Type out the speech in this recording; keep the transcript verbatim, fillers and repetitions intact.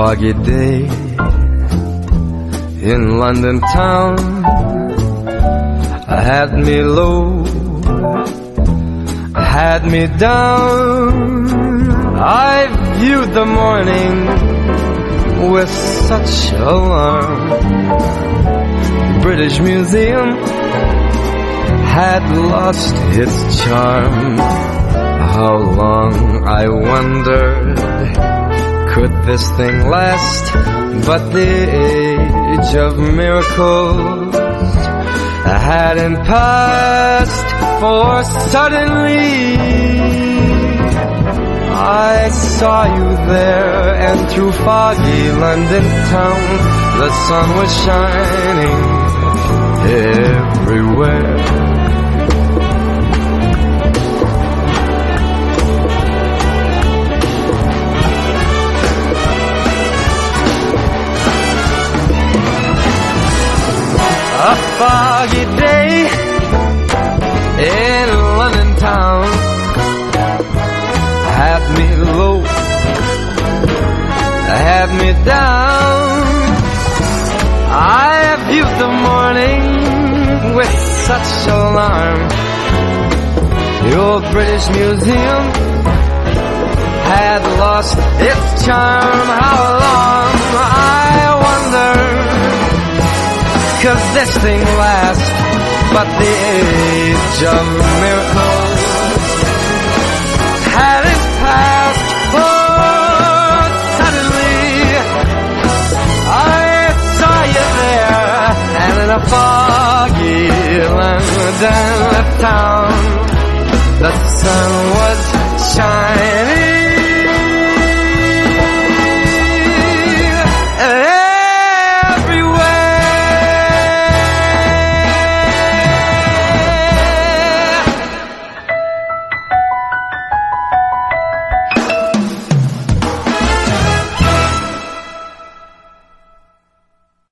foggy day in London town had me low, had me down. I viewed the morning with such alarm. British Museum had lost its charm. How long, I wondered, could this thing last? But the age of miracles hadn't passed, for suddenly I saw you there, and through foggy London town the sun was shining everywhere. A foggy day in London town had me low, had me down. I viewed the morning with such alarm. The old British Museum had lost its charm. How long, I wonder, could this thing last? But the age of miracles hadn't passed, for suddenly I saw you there, and in a foggy London town the sun was